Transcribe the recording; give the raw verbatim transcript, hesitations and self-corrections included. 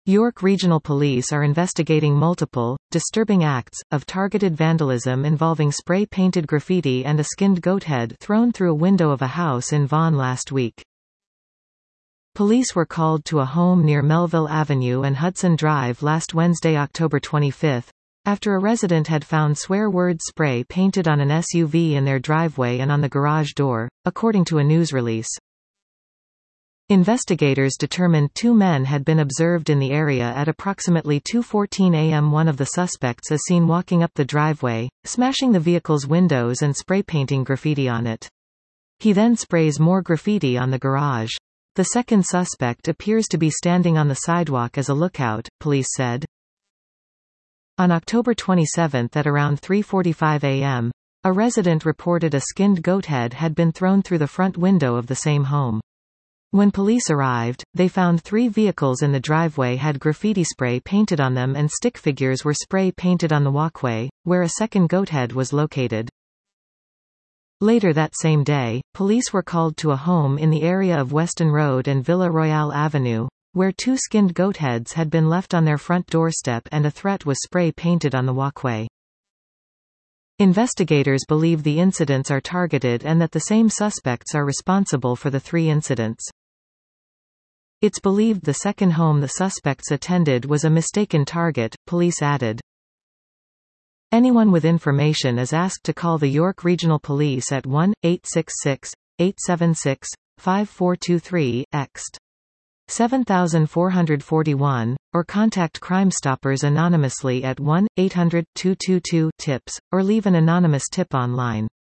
York Regional Police are investigating multiple, disturbing acts, of targeted vandalism involving spray-painted graffiti and a skinned goat head thrown through a window of a house in Vaughan last week. Police were called to a home near Melville Avenue and Hudson Drive last Wednesday, October twenty-fifth, after a resident had found swear word spray painted on an S U V in their driveway and on the garage door, according to a news release. Investigators determined two men had been observed in the area at approximately two fourteen a m One of the suspects is seen walking up the driveway, smashing the vehicle's windows and spray painting graffiti on it. He then sprays more graffiti on the garage. The second suspect appears to be standing on the sidewalk as a lookout, police said. On October twenty-seventh at around three forty-five a m, a resident reported a skinned goat head had been thrown through the front window of the same home. When police arrived, they found three vehicles in the driveway had graffiti spray painted on them and stick figures were spray painted on the walkway, where a second goat head was located. Later that same day, police were called to a home in the area of Weston Road and Villa Royale Avenue, where two skinned goat heads had been left on their front doorstep and a threat was spray painted on the walkway. Investigators believe the incidents are targeted and that the same suspects are responsible for the three incidents. It's believed the second home the suspects attended was a mistaken target, police added. Anyone with information is asked to call the York Regional Police at one eight six six, eight seven six, five four two three, ext. seven four four one, or contact Crime Stoppers anonymously at one eight hundred, two two two, TIPS, or leave an anonymous tip online.